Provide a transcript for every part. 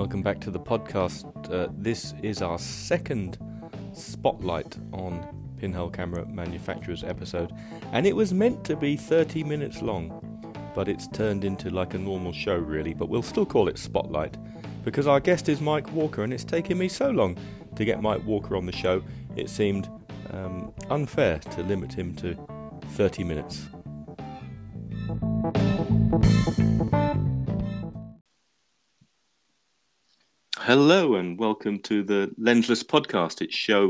Welcome back to the podcast. This is our second spotlight on pinhole camera manufacturers episode, and it was meant to be 30 minutes long, but it's turned into like a normal show really, but we'll still call it Spotlight because our guest is Mike Walker, and it's taken me so long to get Mike Walker on the show, it seemed unfair to limit him to 30 minutes. Hello and welcome to the Lensless Podcast. It's show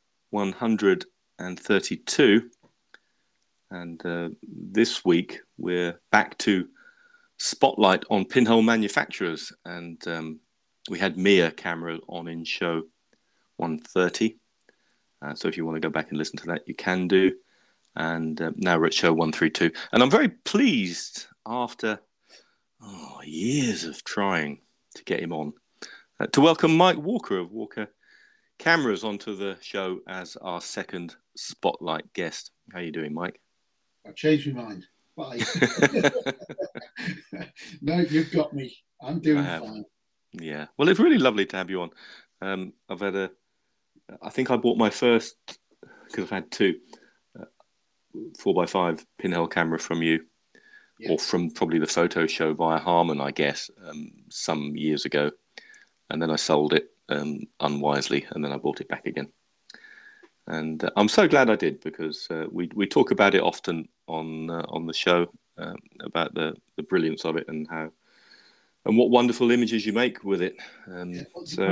132, and this week we're back to Spotlight on pinhole manufacturers, and we had Mia camera on in show 130, so if you want to go back and listen to that you can do, and now we're at show 132, and I'm very pleased after years of trying to get him on to welcome Mike Walker of Walker Cameras onto the show as our second Spotlight guest. How are you doing, Mike? I've changed my mind. Bye. No, you've got me. I'm doing fine. Yeah. Well, it's really lovely to have you on. I've had I think I bought my first, because I've had two, 4x5 pinhole camera from you, or from probably the photo show via Harman, I guess, some years ago. And then I sold it unwisely, and then I bought it back again. And I'm so glad I did, because we talk about it often on the show, about the brilliance of it and what wonderful images you make with it. When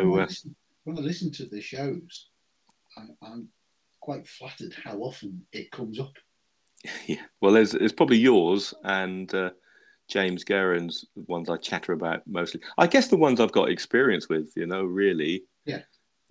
I listen to the shows, I'm quite flattered how often it comes up. Yeah, well, there's probably yours and James Guerin's ones I chatter about mostly. I guess the ones I've got experience with, really. Yeah.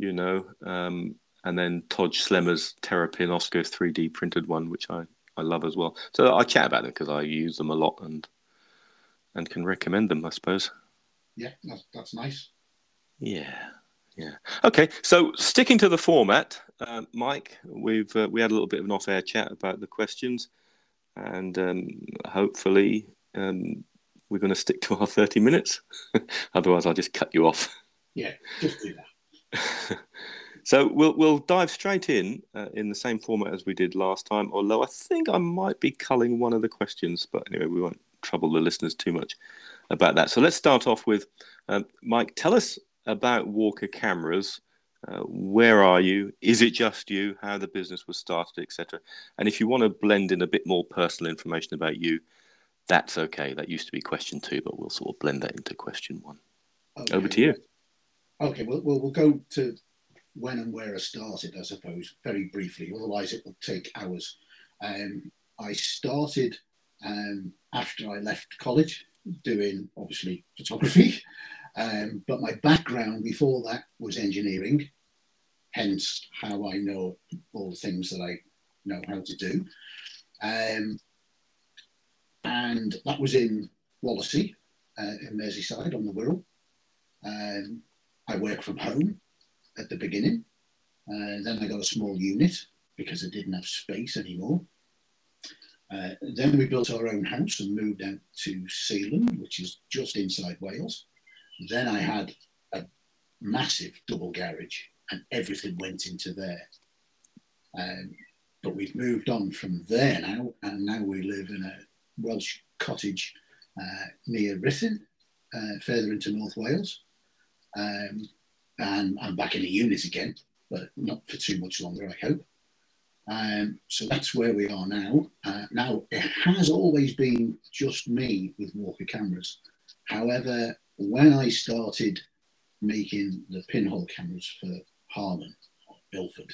And then Todd Schlemmer's Terrapin Oscar 3D printed one, which I love as well. So I chat about them because I use them a lot and can recommend them, I suppose. Yeah, that's nice. Yeah. Okay, so sticking to the format, Mike, we had a little bit of an off-air chat about the questions, and hopefully we're going to stick to our 30 minutes. Otherwise, I'll just cut you off. Yeah, just do that. So we'll dive straight in the same format as we did last time, although I think I might be culling one of the questions, but anyway, we won't trouble the listeners too much about that. So let's start off with, Mike, tell us about Walker Cameras. Where are you? Is it just you? How the business was started, etc. And if you want to blend in a bit more personal information about you, that's okay. That used to be question 2, but we'll sort of blend that into question 1. Okay. Over to you. Okay, well, we'll go to when and where I started, I suppose, very briefly. Otherwise, it will take hours. I started after I left college doing, obviously, photography. But my background before that was engineering, hence how I know all the things that I know how to do. And that was in Wallasey, in Merseyside on the Wirral. I worked from home at the beginning. Then I got a small unit because I didn't have space anymore. Then we built our own house and moved out to Sealand, which is just inside Wales. Then I had a massive double garage and everything went into there. But we've moved on from there now, and now we live in a Welsh cottage near Ruthin, further into North Wales. And I'm back in a unit again, but not for too much longer, I hope. So that's where we are now. Now, it has always been just me with Walker Cameras. However, when I started making the pinhole cameras for Harman, or Ilford,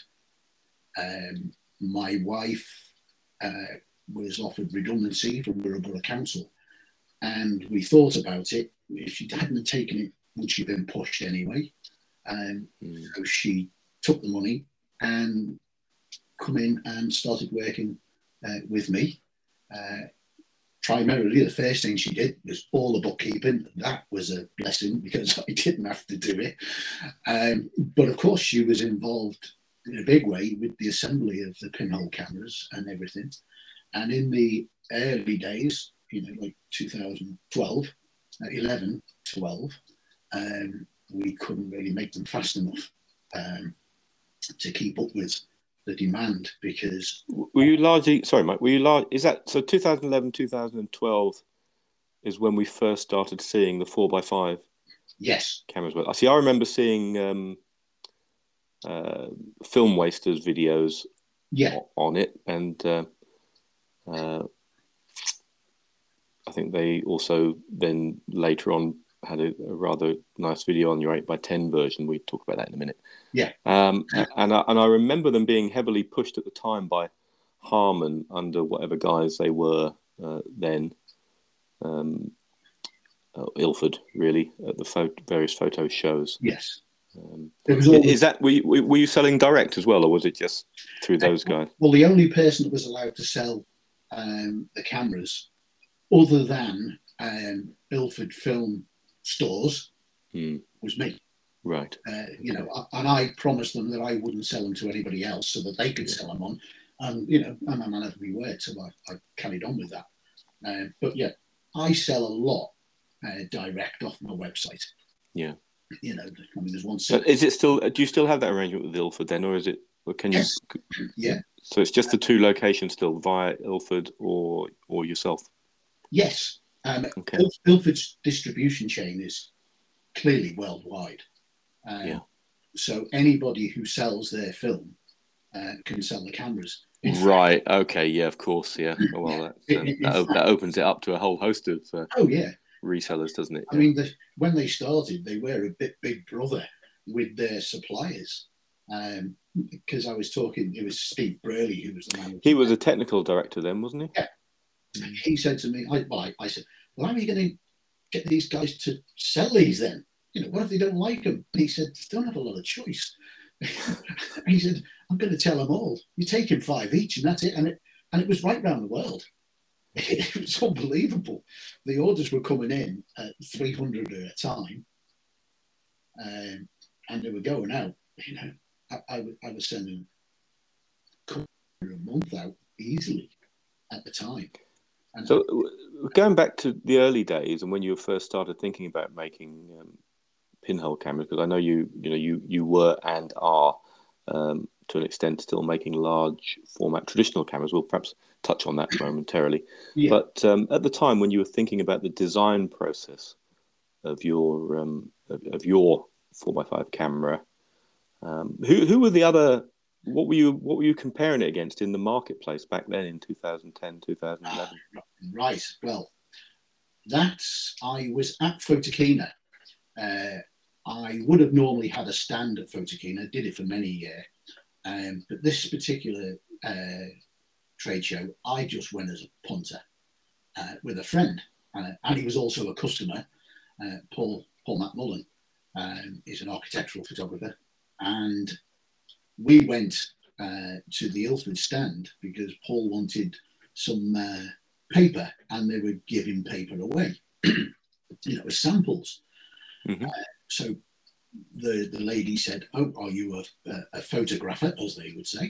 my wife was offered redundancy from Wirral Borough Council, and we thought about it. If she hadn't taken it, would she have been pushed anyway? So she took the money and come in and started working with me. Primarily, the first thing she did was all the bookkeeping. That was a blessing because I didn't have to do it. But of course, she was involved in a big way with the assembly of the pinhole cameras and everything. And in the early days, like 2012, 11, 12, we couldn't really make them fast enough to keep up with the demand, because... Were you largely... Sorry, Mike. Were you large... Is that... So 2011, 2012 is when we first started seeing the 4x5 Yes. cameras. I see. I remember seeing Film Wasters videos on it, and I think they also then later on had a rather nice video on your 8x10 version. We talk about that in a minute. Yeah. And I remember them being heavily pushed at the time by Harman under whatever guise they were then. Ilford, really, at the various photo shows. Yes. Is that were you selling direct as well, or was it just through those guys? Well, the only person that was allowed to sell the cameras, other than Ilford film stores, was me. Right. You know, and I promised them that I wouldn't sell them to anybody else, so that they could sell them on. And you know, I'm a man of my word, so I carried on with that. But yeah, I sell a lot direct off my website. Yeah. You know, I mean, there's one. Is it still? Do you still have that arrangement with Ilford then, or is it? Or can you? Yes. Yeah. So it's just the two locations still, via Ilford or yourself. Yes. Okay. Ilford's distribution chain is clearly worldwide. So anybody who sells their film can sell the cameras. Right. Okay. Yeah. Of course. Yeah. Well, that opens it up to a whole host of. Resellers, doesn't it? I mean, when they started, they were a bit big brother with their suppliers. Because I was talking, it was Steve Burley who was the manager. He was a technical director then, wasn't he? Yeah. He said to me, I said, well, how are you going to get these guys to sell these then? You know, what if they don't like them? And he said, they don't have a lot of choice. He said, I'm going to tell them all. You're taking 5 each, and that's it. And it was right round the world. It was unbelievable. The orders were coming in at 300 at a time, and they were going out. You know, I was sending a month out easily at the time. And so, going back to the early days and when you first started thinking about making pinhole cameras, because I know you were and are to an extent still making large format traditional cameras. We'll perhaps touch on that momentarily. Yeah. But at the time when you were thinking about the design process of your 4x5 camera, who were the other? What were you comparing it against in the marketplace back then in 2010, 2011? Right. Well, I was at Photokina. I would have normally had a stand at Photokina. Did it for many years. But this particular trade show, I just went as a punter with a friend, and he was also a customer, Paul McMullen. He's an architectural photographer, and we went to the Ilford stand because Paul wanted some paper, and they were giving paper away, you know, as samples. Mm-hmm. So the lady said, "Oh, are you a photographer," as they would say?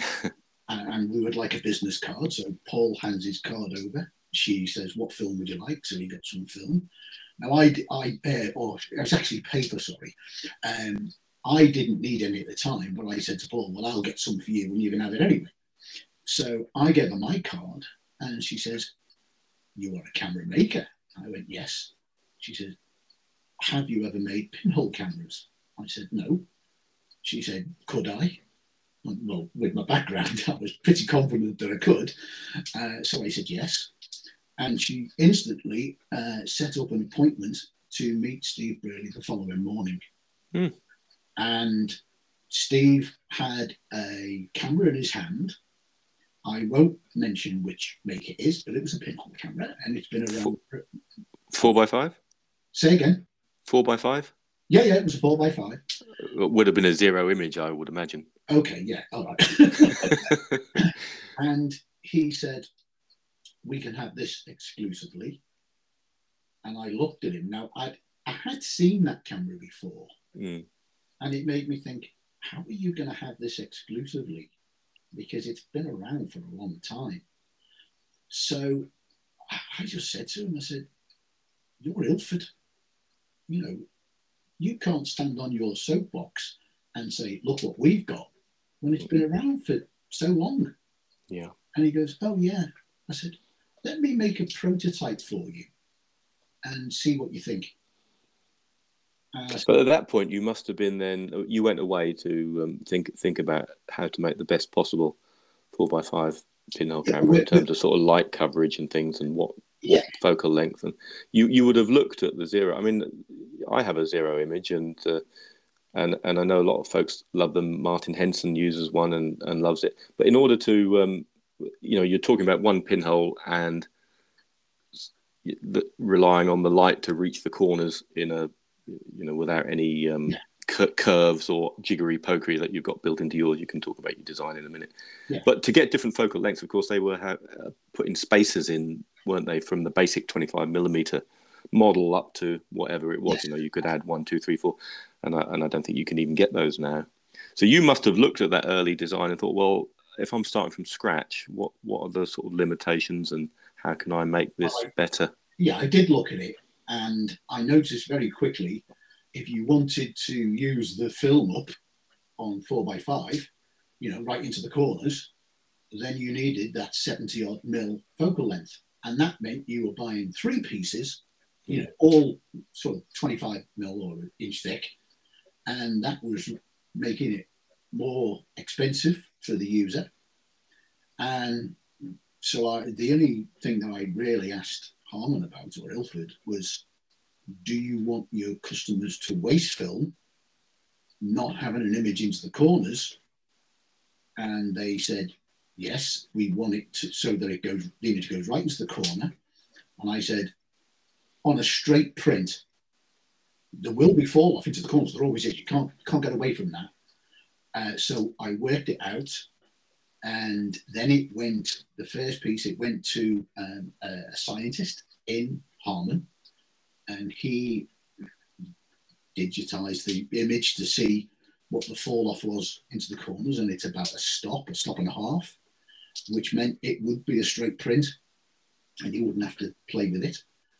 And we would like a business card. So Paul hands his card over. She says, "What film would you like?" So he got some film. Now it was actually paper, sorry. I didn't need any at the time, but I said to Paul, "Well, I'll get some for you and you can have it anyway." So I gave her my card, and she says, "You are a camera maker?" I went, "Yes." She said, "Have you ever made pinhole cameras?" I said, "No." She said, "Could I?" Well, with my background, I was pretty confident that I could. So I said yes. And she instantly set up an appointment to meet Steve Burley the following morning. Mm. And Steve had a camera in his hand. I won't mention which make it is, but it was a pinhole camera, and it's been around. 4x5? Say again. 4x5? Yeah, it was a 4x5. It would have been a zero image, I would imagine. Okay, yeah, all right. And he said, "We can have this exclusively." And I looked at him. Now, I had seen that camera before, and it made me think, how are you going to have this exclusively? Because it's been around for a long time. So I just said to him, I said, "You're Ilford. You know, you can't stand on your soapbox and say, look what we've got, when it's been around for so long. Yeah. And he goes, oh, yeah. I said, let me make a prototype for you and see what you think. But at that point, you must have been then, you went away to think about how to make the best possible 4x5 pinhole camera in terms of sort of light coverage and things, and what focal length. And you would have looked at the zero. I mean, I have a zero image, and I know a lot of folks love them. Martin Henson uses one and loves it. But in order to, you're talking about one pinhole and relying on the light to reach the corners in a, without any curves or jiggery pokery that you've got built into yours. You can talk about your design in a minute. Yeah. But to get different focal lengths, of course, they were putting spacers in, weren't they, from the basic 25mm model up to whatever it was. You could add 1, 2, 3, 4, and I don't think you can even get those now. So you must have looked at that early design and thought, well, if I'm starting from scratch, what are the sort of limitations, and how can I make this better? Yeah, I did look at it, and I noticed very quickly, if you wanted to use the film up on 4x5, right into the corners, then you needed that 70-odd mil focal length. And that meant you were buying 3 pieces, all sort of 25 mil or an inch thick. And that was making it more expensive for the user. And so the only thing that I really asked Harman about, or Ilford, was, do you want your customers to waste film, not having an image into the corners? And they said, yes, we want it so that the image goes right into the corner. And I said, on a straight print, there will be fall off into the corners. There always is. You can't get away from that. So I worked it out, and then the first piece, it went to a scientist in Harman, and he digitized the image to see what the fall off was into the corners, and it's about a stop and a half, which meant it would be a straight print and you wouldn't have to play with it.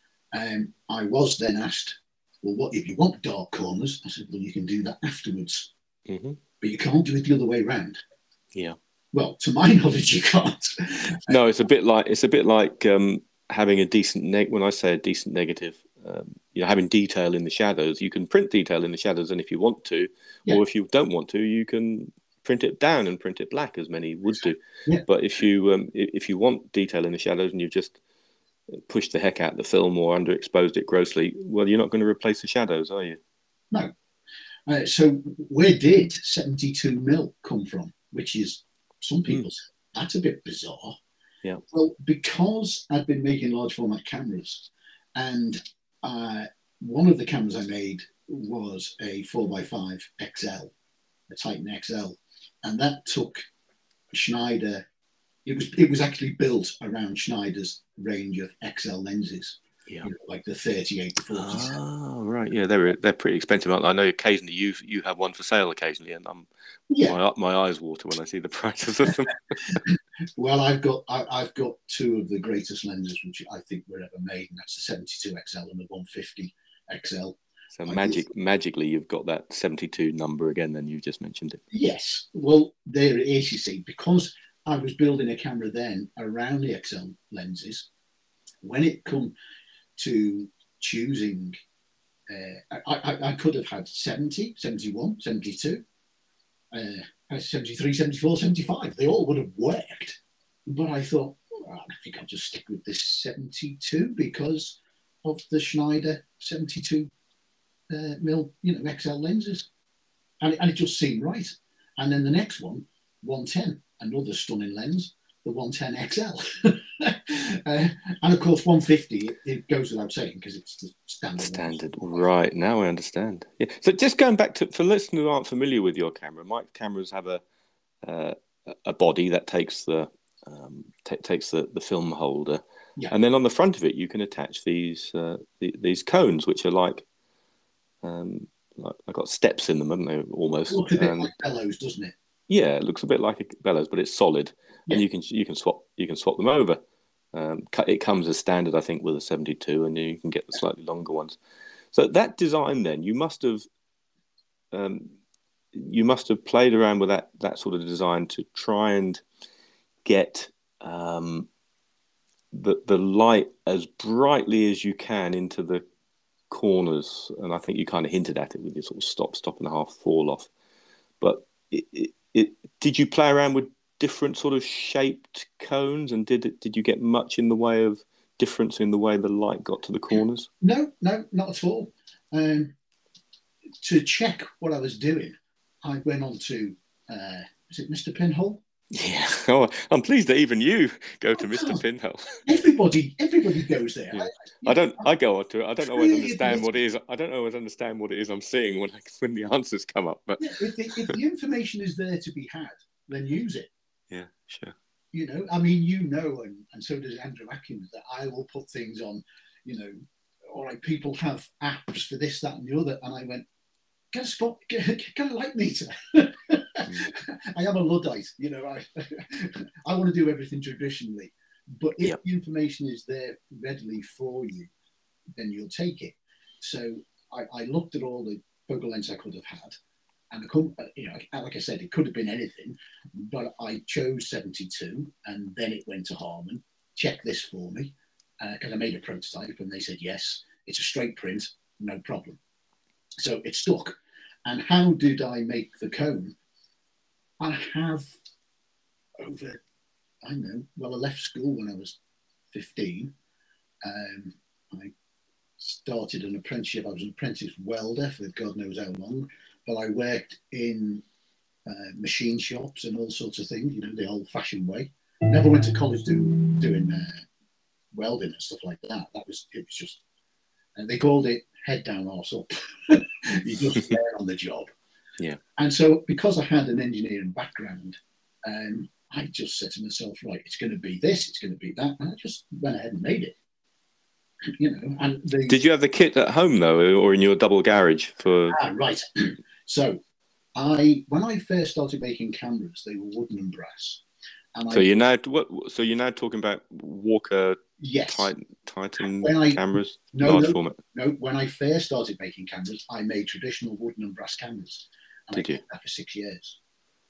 I was then asked, well, what if you want dark corners? I said, well, you can do that afterwards, but you can't do it the other way around. Yeah. Well, to my knowledge, you can't. No, it's a bit like having a decent when I say a decent negative, having detail in the shadows. You can print detail in the shadows, and if you want to, or if you don't want to, you can print it down and print it black, as many would do. Yeah. But if you want detail in the shadows and you've just pushed the heck out of the film or underexposed it grossly, well, you're not going to replace the shadows, are you? No. So where did 72 mil come from? Which is, some people say, that's a bit bizarre. Yeah. Well, because I've been making large format cameras, and one of the cameras I made was a 4x5 XL, a Titan XL, and that took Schneider. It was actually built around Schneider's range of XL lenses. Yeah. Like the 38 to 40. Oh, right. Yeah, they're pretty expensive. I know occasionally you have one for sale occasionally, and my eyes water when I see the prices of them. Well, I've got 2 of the greatest lenses which I think were ever made, and that's the 72 XL and the 150 XL. So magically, you've got that 72 number again. Then you just mentioned it. Yes. Well, there it is. You see, because I was building a camera then around the XL lenses, when it come to choosing, I could have had 70, 71, 72, 73, 74, 75. They all would have worked. But I thought, I think I'll just stick with this 72 because of the Schneider 72 mil, XL lenses. And it just seemed right. And then the next one, 110, another stunning lens, the 110 XL. And of course, 150, it goes without saying because it's the standard. Right, now I understand. Yeah. So just going back to, for listeners who aren't familiar with your camera, my cameras have a body that takes the film holder, and then on the front of it you can attach these cones, which are like I've got steps in them, haven't they? Almost. It looks a bit like bellows, doesn't it? Yeah, it looks a bit like a bellows, but it's solid, and you can swap them over. It comes as standard, I think, with a 72, and you can get the slightly longer ones. So that design, then you must have played around with that sort of design to try and get the light as brightly as you can into the corners, and I think you kind of hinted at it with your sort of stop and a half fall off. But did you play around with different sort of shaped cones, and did you get much in the way of difference in the way the light got to the corners? No, not at all. To check what I was doing, I went on to is it Mr. Pinhole? Yeah. Oh, I'm pleased that even you go to Mr. Pinhole. Everybody goes there. Yeah. I go on to it. I don't always understand what it is. I don't always understand what it is I'm seeing when the answers come up. But yeah, if the information is there to be had, then use it. Yeah, sure. You know, I mean, and so does Andrew Atkins, that I will put things on, all right, people have apps for this, that, and the other. And I went, get a light meter. I am a Luddite, I want to do everything traditionally. But if the information is there readily for you, then you'll take it. So I looked at all the focal lengths I could have had. And like I said, it could have been anything, but I chose 72, and then it went to Harman. Check this for me, because I made a prototype, and they said yes, it's a straight print, no problem. So it stuck. And how did I make the cone? I have I left school when I was 15. I started an apprenticeship. I was an apprentice welder for God knows how long. But I worked in machine shops and all sorts of things, the old-fashioned way. Never went to college doing welding and stuff like that. It was just, and they called it head down, arse up. You just learn on the job. Yeah. And so, because I had an engineering background, I just said to myself, right, it's going to be this, it's going to be that, and I just went ahead and made it. And did you have the kit at home though, or in your double garage for? Right. So when I first started making cameras, they were wooden and brass. So you're now talking about Walker Titan cameras, large format. No, when I first started making cameras, I made traditional wooden and brass cameras. And I did that for 6 years.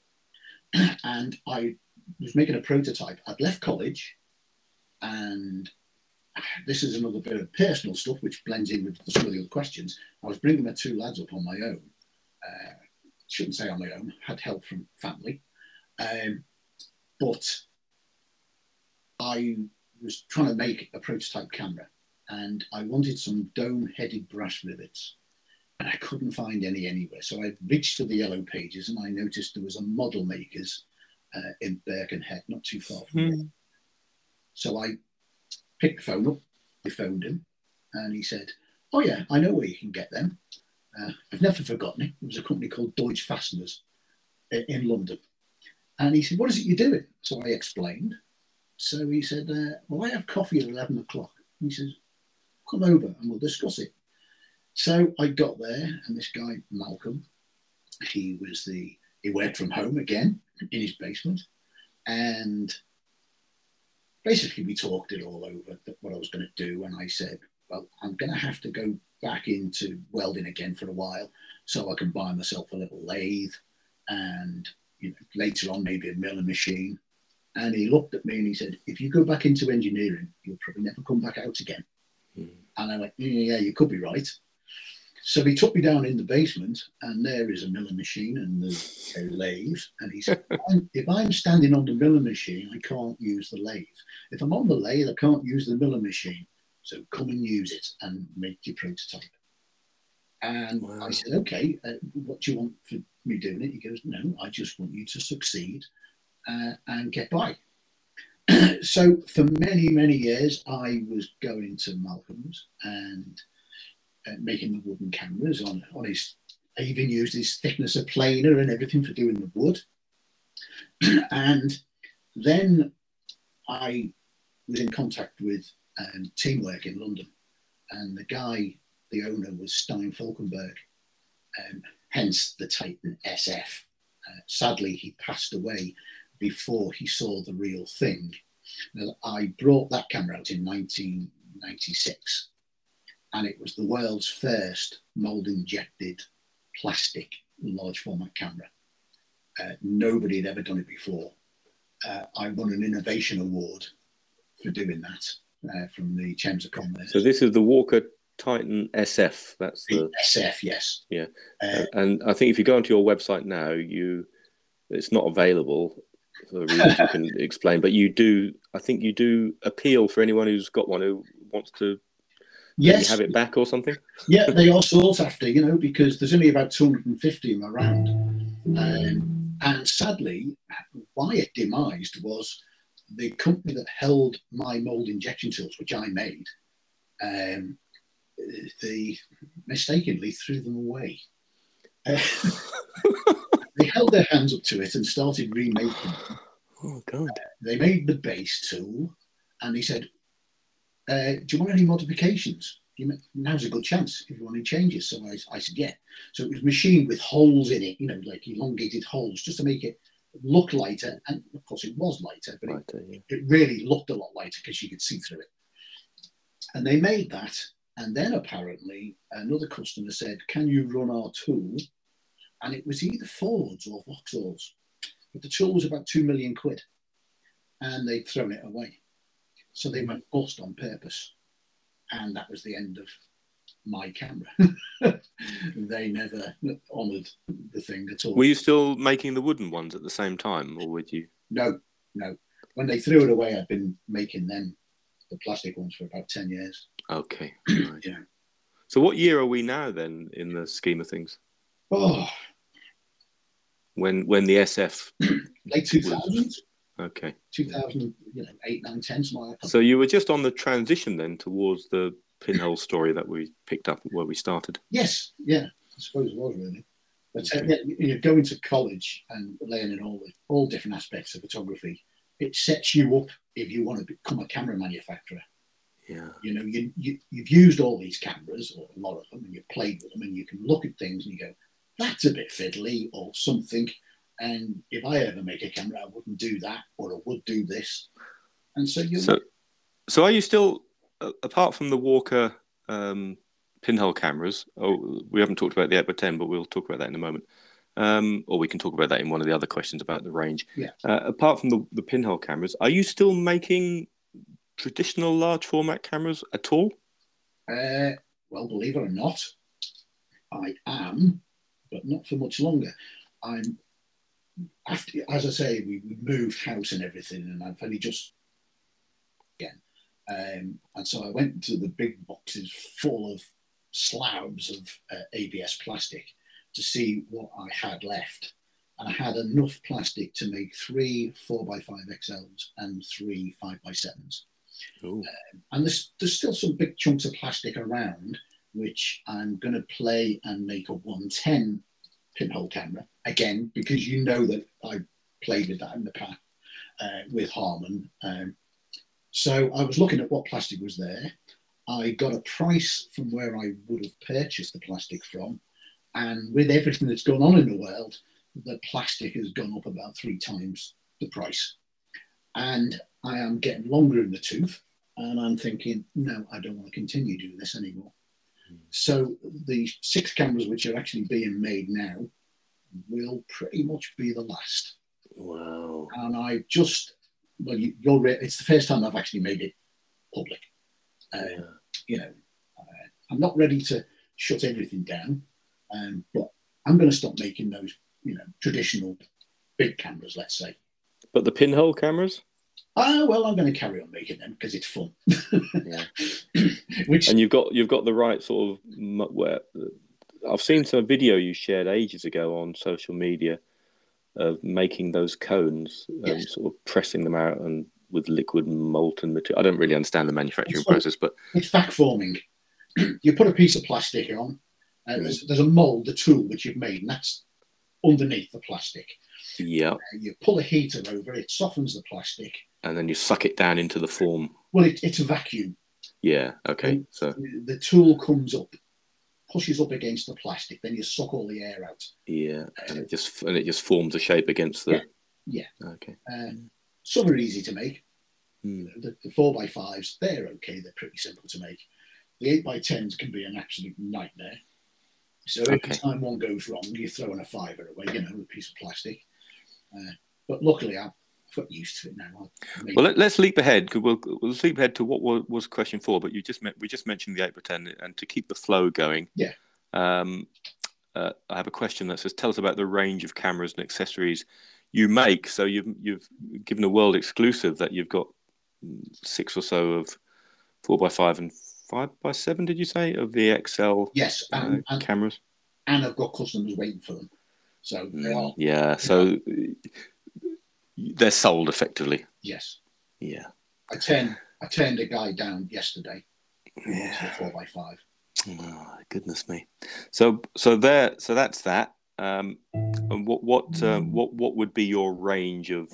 And I was making a prototype. I'd left college, and this is another bit of personal stuff which blends in with some of the other questions. I was bringing my two lads up on my own. Shouldn't say on my own, had help from family. But I was trying to make a prototype camera, and I wanted some dome-headed brass rivets, and I couldn't find any anywhere. So I reached for the yellow pages, and I noticed there was a Model Makers in Birkenhead, not too far from here. So I picked the phone up, I phoned him, and he said, oh yeah, I know where you can get them. I've never forgotten it. It was a company called Deutsche Fasteners in London. And he said, what is it you're doing? So I explained. So he said, well, I have coffee at 11 o'clock. He says, come over and we'll discuss it. So I got there, and this guy, Malcolm, he worked from home again in his basement. And basically we talked it all over, what I was going to do. And I said, well, I'm going to have to go back into welding again for a while so I can buy myself a little lathe and, later on maybe a milling machine. And he looked at me and he said, if you go back into engineering, you'll probably never come back out again. And I went, yeah, you could be right. So he took me down in the basement, and there is a milling machine and a lathe. And he said, if I'm standing on the milling machine, I can't use the lathe. If I'm on the lathe, I can't use the milling machine. So come and use it and make your prototype. And wow. I said, okay, what do you want for me doing it? He goes, no, I just want you to succeed and get by. So for many, many years, I was going to Malcolm's and making the wooden cameras on his. I even used his thickness of planer and everything for doing the wood. And then I was in contact with Teamwork in London, and the owner was Stein Falkenberg, hence the Titan SF. Sadly, he passed away before he saw the real thing. Now, I brought that camera out in 1996, and it was the world's first mold-injected plastic large format camera. Nobody had ever done it before. I won an innovation award for doing that from the Chamber of Commerce. So this is the Walker Titan SF. That's the SF, yes. Yeah, and I think if you go onto your website now, it's not available for reasons you can explain. But you do, I think you do appeal for anyone who's got one who wants to have it back or something. Yeah, they are sought after, because there's only about 250 of them around. And sadly, why it demised was the company that held my mold injection tools, which I made, they mistakenly threw them away. They held their hands up to it and started remaking them. Oh, God. They made the base tool and he said, do you want any modifications? Now's a good chance if you want any changes. So I said, yeah. So it was machined with holes in it, like elongated holes, just to make it look lighter. And of course it was lighter, but it really looked a lot lighter because you could see through it. And they made that. And then apparently another customer said, can you run our tool? And it was either Fords or Vauxhalls. But the tool was about 2 million quid. And they'd thrown it away. So they went bust on purpose. And that was the end of my camera. They never honoured the thing at all. Were you still making the wooden ones at the same time, or would you? No. When they threw it away, I'd been making them, the plastic ones, for about 10 years. Okay. Right. Yeah. So what year are we now then in the scheme of things? Oh. When the SF... Late 2000s. Okay. 2008, 9, 10, something like that. So you were just on the transition then towards the pinhole story that we picked up where we started. Yes, yeah, I suppose it was really. But going to college and learning all different aspects of photography, it sets you up if you want to become a camera manufacturer. Yeah. You've used all these cameras, or a lot of them, and you've played with them, and you can look at things and you go, that's a bit fiddly or something. And if I ever make a camera, I wouldn't do that, or I would do this. And so So are you still, apart from the Walker pinhole cameras, we haven't talked about the Edward 10, but we'll talk about that in a moment. Or we can talk about that in one of the other questions about the range. Yeah. Apart from the pinhole cameras, are you still making traditional large format cameras at all? Well, believe it or not, I am, but not for much longer. As I say, we moved house and everything, and I've only just again. And so I went to the big boxes full of slabs of ABS plastic to see what I had left. And I had enough plastic to make 3 4x5 XLs and 3 5x7s. And there's still some big chunks of plastic around, which I'm going to play and make a 110 pinhole camera again, because that I played with that in the past with Harman. So I was looking at what plastic was there. I got a price from where I would have purchased the plastic from, and with everything that's gone on in the world, the plastic has gone up about 3 times the price. And I am getting longer in the tooth, and I'm thinking, no, I don't want to continue doing this anymore. So the 6 cameras which are actually being made now will pretty much be the last. Wow. And it's the first time I've actually made it public. I'm not ready to shut everything down, but I'm going to stop making those, traditional big cameras, let's say. But the pinhole cameras? Well, I'm going to carry on making them because it's fun. Yeah. And you've got the right sort of where I've seen some video you shared ages ago on social media of making those cones, yes. Sort of pressing them out and with liquid molten material. I don't really understand the manufacturing process, but it's vac forming. You put a piece of plastic on. There's a mold, the tool which you've made, and that's underneath the plastic. Yeah. You pull a heater over it, softens the plastic, and then you suck it down into the form. Well, it's a vacuum. Yeah. Okay. And so the tool comes up, pushes up against the plastic, then you suck all the air out. Yeah, and it just forms a shape against the. Yeah. Okay. Some are easy to make. The 4x5s, they're okay. They're pretty simple to make. the 8x10s can be an absolute nightmare. So every time one goes wrong, you're throwing a fiver away, you know, a piece of plastic. But luckily, I've got used to it now. Well, let's leap ahead. We'll leap ahead to what was question 4. But we just mentioned the 8x10, and to keep the flow going. Yeah. I have a question that says, tell us about the range of cameras and accessories you make. So you've given a world exclusive that you've got 6 or so of 4x5 and 5x7, did you say, of the XL yes, and cameras? And I've got customers waiting for them. So they are. Yeah, so they're sold effectively. Yes. Yeah. I turned a guy down yesterday. Yeah. 4x5. Oh, goodness me. So that's that. And what would be your range of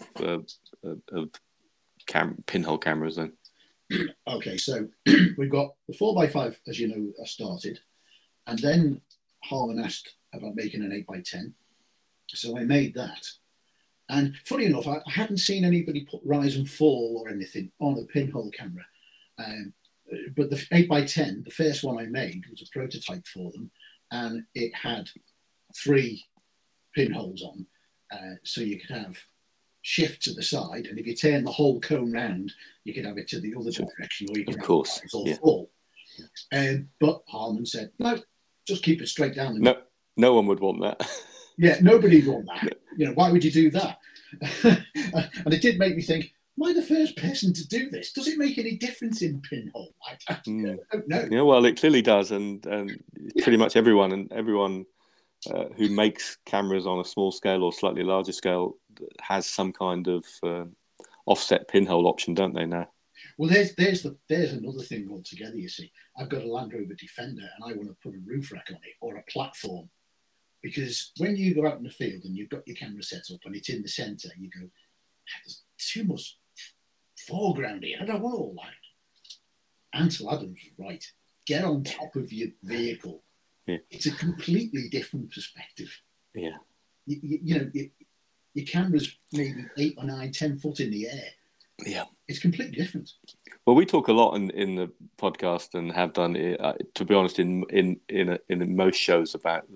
pinhole cameras then? Okay, so we've got the 4x5, as you know, started, and then Harman asked about making an 8x10, so I made that. And funny enough, I hadn't seen anybody put rise and fall or anything on a pinhole camera. But the 8x10, the first one I made, was a prototype for them, and it had 3 pinholes on, so you could have shift to the side, and if you turn the whole cone round, you could have it to the other direction, or you could fall. But Harman said, no, just keep it straight down. No one would want that. Yeah, nobody would want that. You know, why would you do that? And it did make me think, am I the first person to do this? Does it make any difference in pinhole? I don't know. Yeah, well, it clearly does, and pretty much everyone who makes cameras on a small scale or slightly larger scale has some kind of offset pinhole option, don't they now? Well, there's another thing altogether. You see, I've got a Land Rover Defender, and I want to put a roof rack on it or a platform, because when you go out in the field and you've got your camera set up and it's in the centre, you go, there's too much foreground here. I don't want all that. Ansel Adams, right? Get on top of your vehicle. Yeah. It's a completely different perspective. Yeah. You know, your camera's maybe 8 or 9, 10 foot in the air. Yeah. It's completely different. Well, we talk a lot in the podcast, and have done, to be honest, in most shows about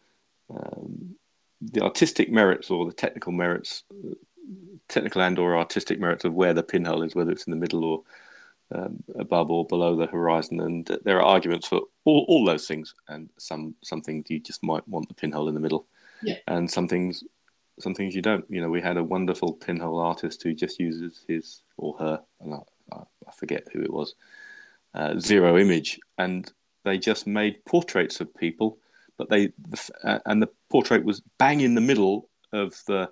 the artistic merits or the technical merits, technical and or artistic merits of where the pinhole is, whether it's in the middle or above or below the horizon. And there are arguments for all those things, and some things you just might want the pinhole in the middle, and some things you don't. You know, we had a wonderful pinhole artist who just uses his or her, and I forget who it was, zero image, and they just made portraits of people, but and the portrait was bang in the middle of the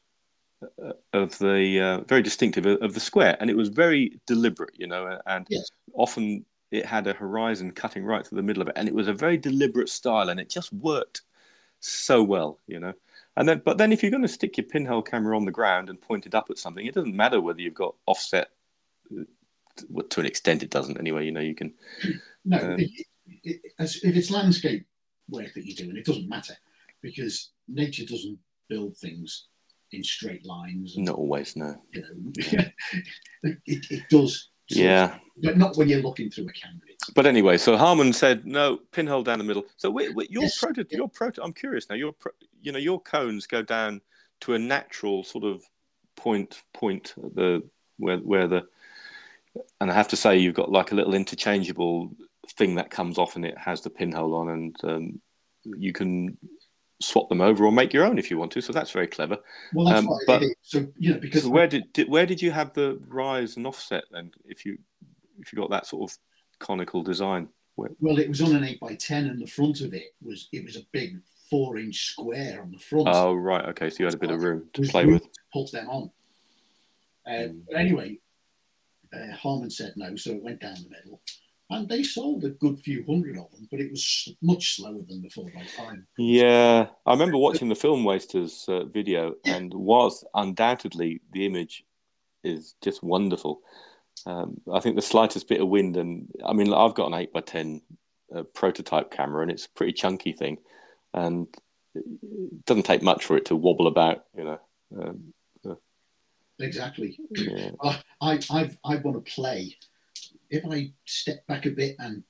very distinctive of the square, and it was very deliberate, you know, and often it had a horizon cutting right through the middle of it, and it was a very deliberate style, and it just worked so well, you know. But then if you're going to stick your pinhole camera on the ground and point it up at something, it doesn't matter whether you've got offset. Well, to an extent, it doesn't anyway. You know, you can. No, if it's landscape work that you're doing, it doesn't matter, because nature doesn't build things in straight lines. Not always, no. You know, it does. Yeah. But not when you're looking through a camera. But anyway, so Harman said no, pinhole down the middle. So your prototype. I'm curious now. Your cones go down to a natural sort of point where the, and I have to say, you've got like a little interchangeable thing that comes off, and it has the pinhole on, and you can swap them over or make your own if you want to. So that's very clever. Well, that's what it is. So, you know, because where did you have the rise and offset then? If you got that sort of conical design. Well, it was on an 8x10, and the front of it was a big 4-inch square on the front. Oh, right. Okay, so you had a bit of room to play with. Put them on. But anyway, Harman said no, so it went down the middle. And they sold a good few hundred of them, but it was much slower than the 4x5. Yeah, I remember watching the Film Wasters video, and was undoubtedly the image is just wonderful. I think the slightest bit of wind, and I mean, I've got an 8x10 prototype camera, and it's a pretty chunky thing, and it doesn't take much for it to wobble about, you know. Exactly. Yeah. I want to play. If I step back a bit and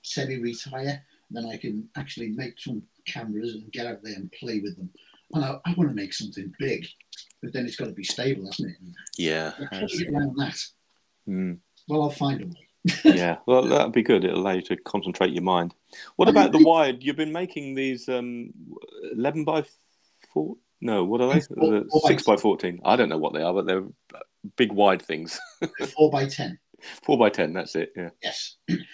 semi-retire. Then I can actually make some cameras and get out there and play with them. And I want to make something big, but then it's got to be stable, hasn't it? Yeah. How do you get around that? Mm. Well, I'll find a way. Yeah, well, that'd be good. It'll allow you to concentrate your mind. What about the wide? You've been making these 11 by 4? No, what are they? 6 by 14. I don't know what they are, but they're big wide things. 4 by 10. 4 by 10. That's it. Yeah. Yes.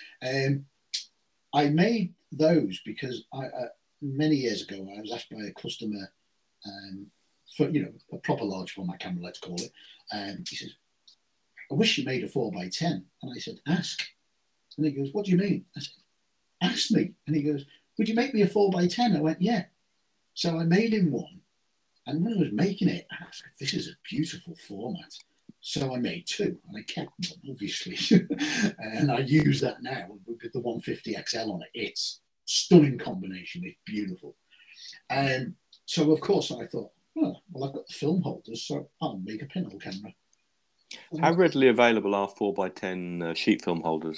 I made those because many years ago I was asked by a customer for a proper large format camera, let's call it. He says, "I wish you made a 4 by 10." And I said, "Ask." And he goes, "What do you mean?" I said, "Ask me." And he goes, "Would you make me a 4 by 10?" I went, "Yeah." So I made him one. And when I was making it, I was like, "This is a beautiful format." So I made 2, and I kept one, obviously. And I use that now with the 150 XL on it. It's stunning combination. It's beautiful. So, of course, I thought, well, I've got the film holders, so I'll make a pinhole camera. How readily available are 4 by 10 sheet film holders?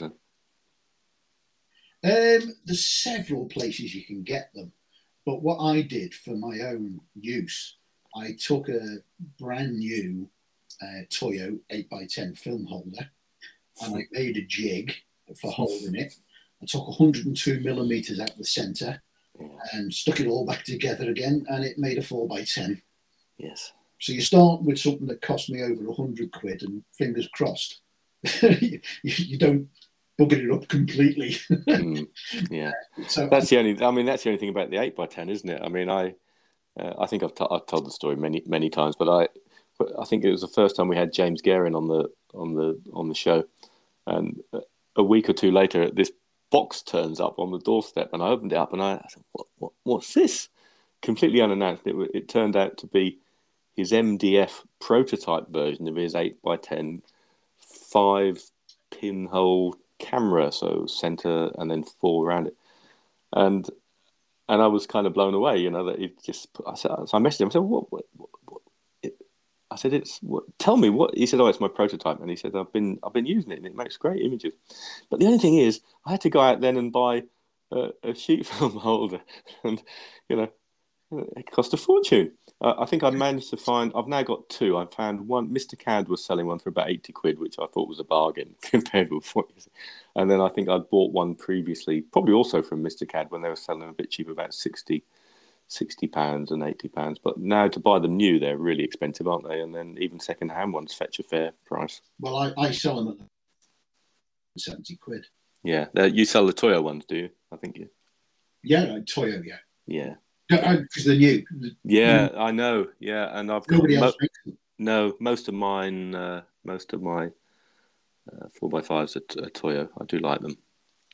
There's several places you can get them. But what I did for my own use, I took a brand new Toyo 8 by 10 film holder, and I made a jig for holding it. I took 102 millimeters out the center and stuck it all back together again, and it made a 4 by 10. Yes. So you start with something that cost me over 100 quid, and fingers crossed, you don't bugger it up completely. Yeah. So that's the only. I mean, that's the only thing about the 8 by 10, isn't it? I mean, I think I've told the story many times, but I think it was the first time we had James Guerin on the show, and a week or two later, this box turns up on the doorstep, and I opened it up, and I said, "What's this?" Completely unannounced. It turned out to be his MDF prototype version of his 8 by 10 5 pinhole camera, so center and then 4 around it, and I was kind of blown away, that it just. So I messaged him. I said, "What?" I said, tell me what. He said, "Oh, it's my prototype." And he said, I've been using it, and it makes great images. But the only thing is, I had to go out then and buy a sheet film holder, and it cost a fortune. I think I managed to find. I've now got 2. I found one. Mr. Cad was selling one for about 80 quid, which I thought was a bargain compared with what. And then I think I'd bought one previously, probably also from Mr. Cad when they were selling a bit cheaper, about £60 and £80. But now to buy them new, they're really expensive, aren't they? And then even second-hand ones fetch a fair price. Well, I sell them at 70 quid. Yeah, you sell the Toyo ones, do you? I think you. Yeah, Toyo, yeah. Yeah. Because they're new. Yeah, I know. Yeah, and I've got nobody else makes them. No, most of mine, most of my 4x5s are Toyo. I do like them.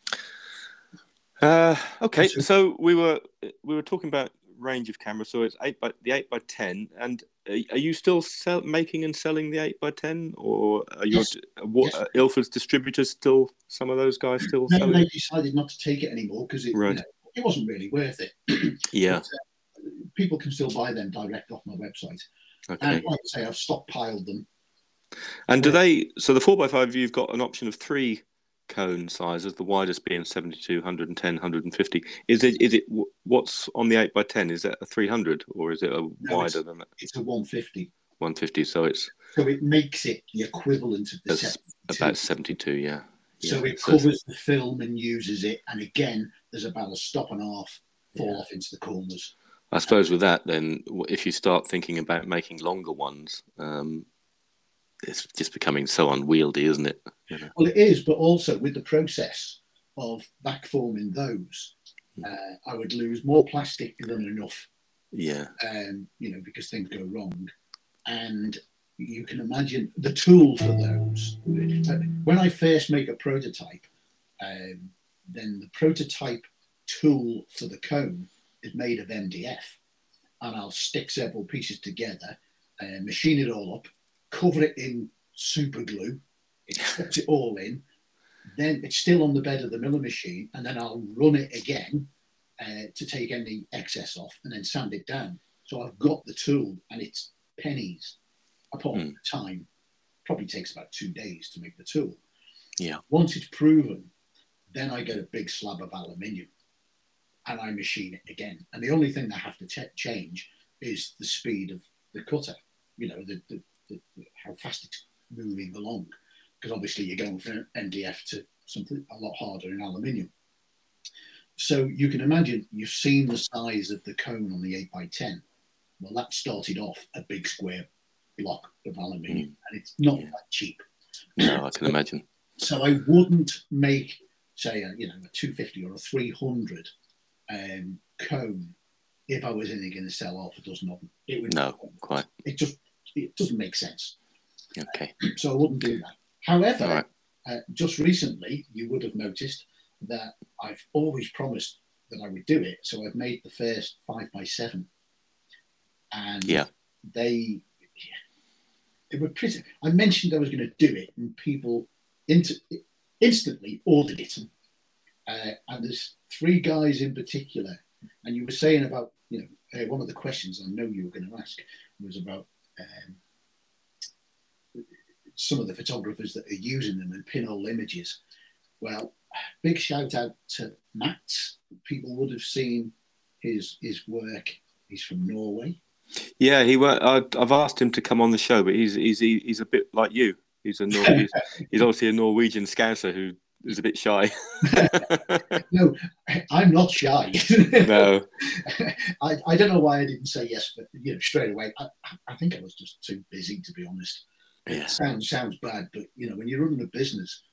Okay, so we were talking about range of cameras. So it's the 8 by 10, and are you still making and selling the 8 by 10, or are your Ilford's distributors still? Some of those guys still selling? They decided not to take it anymore because it wasn't really worth it. Yeah. But, people can still buy them direct off my website. Okay. And like I say, I've stockpiled them. And do they? So the 4x5, you've got an option of 3 cone sizes, the widest being 72, 110, 150. Is it what's on the 8 by 10? Is that a 300 or is it wider than that? It's a 150. 150. So it makes it the equivalent of the 72. About 72. Yeah. So it covers the film and uses it, and again, there's about a stop and a half fall off into the corners. I suppose with that, then, if you start thinking about making longer ones, it's just becoming so unwieldy, isn't it? Well, it is, but also with the process of back forming those, I would lose more plastic than enough. Yeah. Because things go wrong. And you can imagine the tool for those. When I first make a prototype, then the prototype tool for the cone is made of MDF. And I'll stick several pieces together, machine it all up, cover it in super glue, it puts it all in, then it's still on the bed of the milling machine, and then I'll run it again to take any excess off and then sand it down. So I've got the tool, and it's pennies upon time. Probably takes about 2 days to make the tool. Yeah. Once it's proven, Then I get a big slab of aluminium and I machine it again. And the only thing that I have to change is the speed of the cutter, you know, how fast it's moving along. Because obviously you're going from MDF to something a lot harder in aluminium. So you can imagine, you've seen the size of the cone on the 8x10. Well, that started off a big square block of aluminium, and it's not that cheap. No, I can imagine. So I wouldn't make, say, a 250 or a 300 cone if I was only going to sell half a dozen of them. It would quite. It doesn't make sense. Okay. So I wouldn't do that. However, just recently, you would have noticed that I've always promised that I would do it. So I've made the first 5x7, and they were pretty. I mentioned I was going to do it, and people instantly ordered it. And there's 3 guys in particular. And you were saying about, one of the questions I know you were going to ask was about some of the photographers that are using them and pinhole images. Well, big shout out to Matt. People would have seen his work. He's from Norway. Yeah, I've asked him to come on the show, but he's a bit like you. He's obviously a Norwegian Scouser who is a bit shy. No, I'm not shy. No, I don't know why I didn't say yes, but straight away. I think I was just too busy, to be honest. Yeah. It sounds bad, but when you're running a business,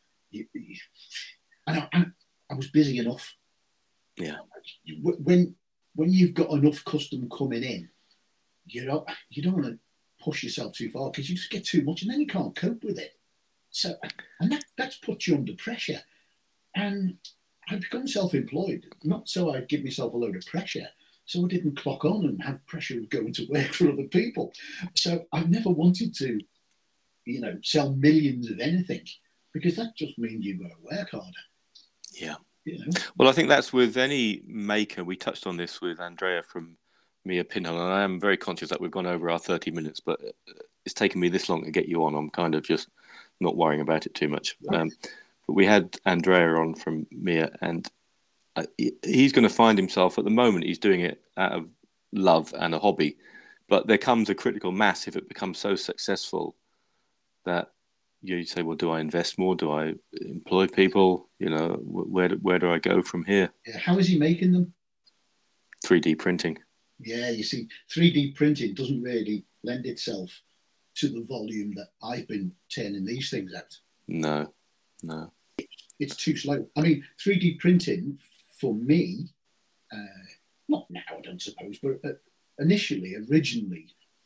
I was busy enough. Yeah. When you've got enough custom coming in, you don't want to push yourself too far, because you just get too much and then you can't cope with it. So, and that's put you under pressure. And I become self-employed, not so I'd give myself a load of pressure, so I didn't clock on and have pressure of going to work for other people. So I've never wanted to, sell millions of anything, because that just means you've got to work harder. Yeah. Well, I think that's with any maker. We touched on this with Andrea from Mia Pinhole, and I am very conscious that we've gone over our 30 minutes, but it's taken me this long to get you on. I'm kind of just not worrying about it too much. But we had Andrea on from Mia, and he's going to find himself at the moment. He's doing it out of love and a hobby, but there comes a critical mass if it becomes so successful that you say, well, do I invest more? Do I employ people? Where do I go from here? Yeah. How is he making them? 3D printing. Yeah, you see, 3D printing doesn't really lend itself to the volume that I've been turning these things out. No. It's too slow. I mean, 3D printing for me, not now, I don't suppose, but originally,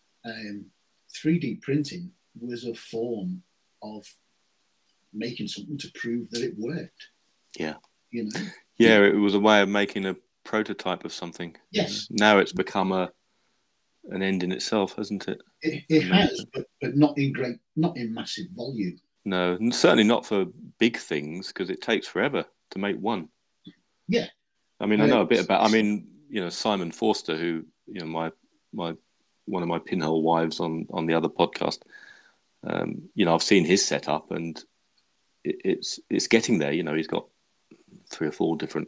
3D printing was a form of making something to prove that it worked. Yeah. Yeah, it was a way of making a prototype of something. Yes. Now it's become an end in itself, hasn't it? It has, but not in massive volume. No, certainly not for big things, because it takes forever to make one. Yeah. I mean, I know a bit about. Simon Forster, who my one of my pinhole wives on the other podcast. I've seen his setup, and it's getting there. He's got 3 or 4 different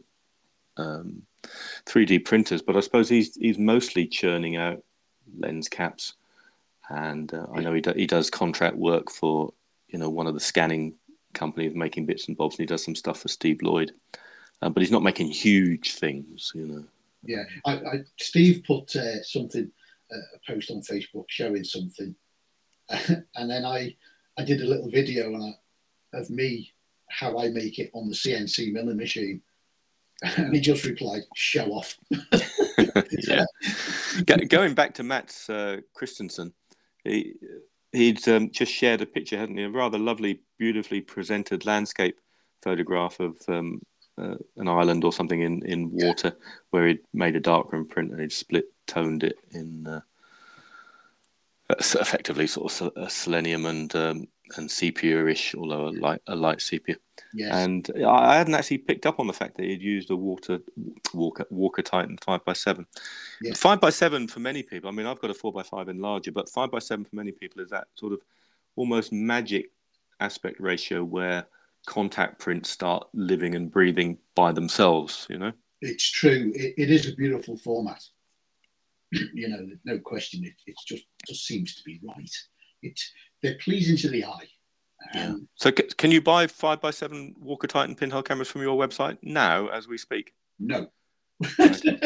3D printers, but I suppose he's mostly churning out lens caps, and I know he does contract work for one of the scanning companies making bits and bobs, and he does some stuff for Steve Lloyd, but he's not making huge things. Yeah, Steve put something, a post on Facebook showing something, and then I did a little video of me how I make it on the CNC milling machine. And he just replied, "Show off." Yeah. Going back to Mats Christensen, he'd just shared a picture, hadn't he? A rather lovely, beautifully presented landscape photograph of an island or something in water, where he'd made a darkroom print and he'd split toned it in effectively sort of a selenium and sepia-ish, although a light sepia. Yes. And I hadn't actually picked up on the fact that he'd used a Walker Titan 5x7. Yeah. 5x7 for many people, I mean, I've got a 4x5 enlarger, but 5x7 for many people is that sort of almost magic aspect ratio where contact prints start living and breathing by themselves, you know? It's true. It is a beautiful format. You know, no question. It just seems to be right. They're pleasing to the eye. Yeah. So can you buy 5x7 Walker Titan pinhole cameras from your website now as we speak? No. Right.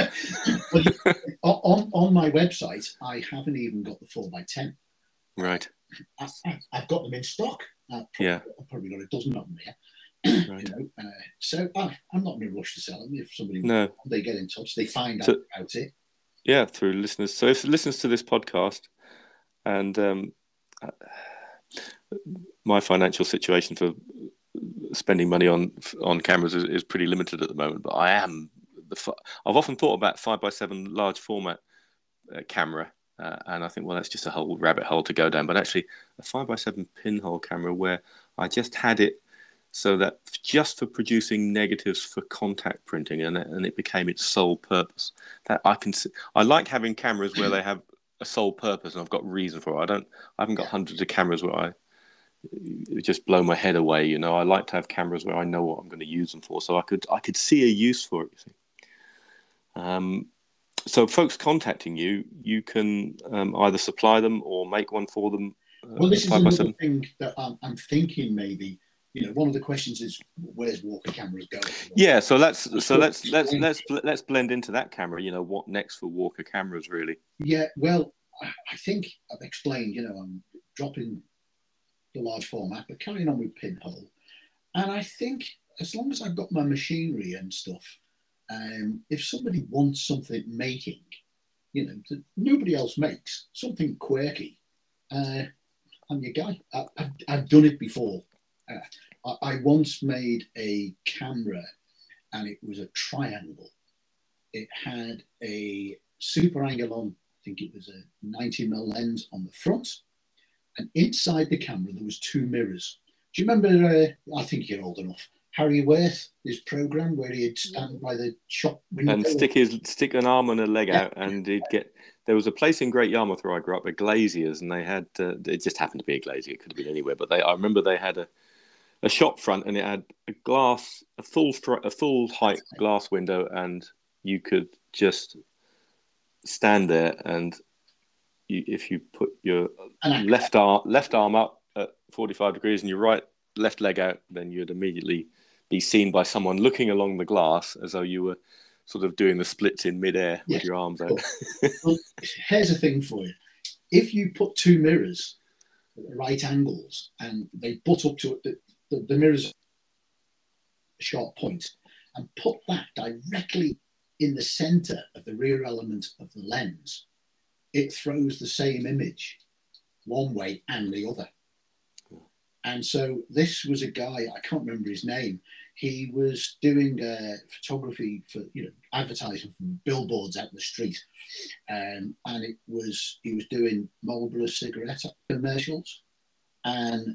on my website, I haven't even got the 4x10. Right. I've got them in stock. I've probably got a dozen of them here. Right. You know, so I'm not in a rush to sell them. If somebody they get in touch, they find out about it. Yeah, through listeners. So if listeners to this podcast, and my financial situation for spending money on cameras is pretty limited at the moment, but I've often thought about 5x7 large format camera, and I think, well, that's just a whole rabbit hole to go down. But actually, a 5x7 pinhole camera where I just had it so that just for producing negatives for contact printing, and it became its sole purpose. That I like having cameras where they have a sole purpose, and I've got reason for it. I haven't got hundreds of cameras where it just blow my head away. You know, I like to have cameras where I know what I'm going to use them for, so I could see a use for it. You see. So folks contacting you, you can either supply them or make one for them. Well, this is another thing that I'm thinking maybe. You know, one of the questions is where's Walker cameras going? Yeah, so let's blend into that camera. You know, what next for Walker cameras, really? Yeah, well, I think I've explained. You know, I'm dropping the large format, but carrying on with pinhole. And I think as long as I've got my machinery and stuff, if somebody wants something making, you know, that nobody else makes, something quirky, I'm your guy. I've done it before. I once made a camera and it was a triangle. It had a super angle on, I think it was a 90mm lens on the front. And inside the camera, there was 2 mirrors. Do you remember, I think you're old enough, Harry Worth, his program where he'd stand by the shop window and stick an arm and a leg out, and he'd get. There was a place in Great Yarmouth where I grew up, a Glazier's, and they had. It just happened to be a Glazier. It could have been anywhere, but I remember they had a shop front, and it had a full height glass window, and you could just stand there, and if you put your left arm up at 45 degrees and your left leg out, then you'd immediately be seen by someone looking along the glass as though you were sort of doing the splits in midair with your arms out. Well, here's a thing for you. If you put 2 mirrors at right angles and they butt up to it, the mirrors a sharp point, and put that directly in the center of the rear element of the lens, it throws the same image one way and the other. And so this was a guy, I can't remember his name. He was doing photography for, you know, advertising from billboards out in the street. And he was doing Marlboro cigarette commercials. And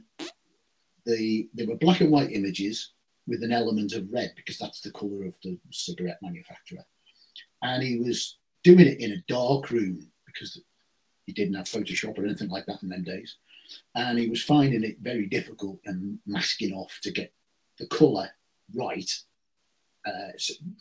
they were black and white images with an element of red because that's the color of the cigarette manufacturer. And he was doing it in a dark room because he didn't have Photoshop or anything like that in them days. And he was finding it very difficult and masking off to get the colour right. But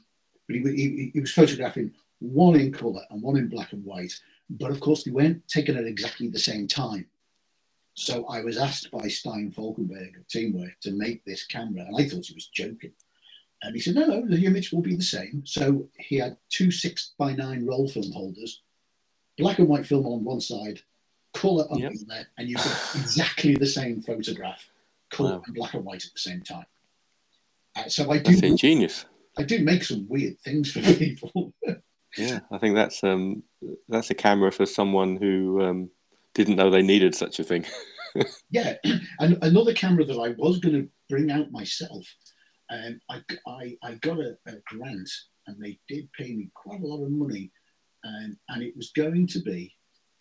he was photographing one in colour and one in black and white. But of course, they weren't taken at exactly the same time. So I was asked by Stein Falkenberg of Teamwork to make this camera. And I thought he was joking. And he said, no, the image will be the same. So he had 2 6x9 roll film holders, black and white film on one side, colour on the other, and you got exactly the same photograph, colour and black and white at the same time. So that's ingenious. I do make some weird things for people. Yeah, I think that's a camera for someone who didn't know they needed such a thing. Yeah, and another camera that I was going to bring out myself, I got a grant, and they did pay me quite a lot of money, and it was going to be,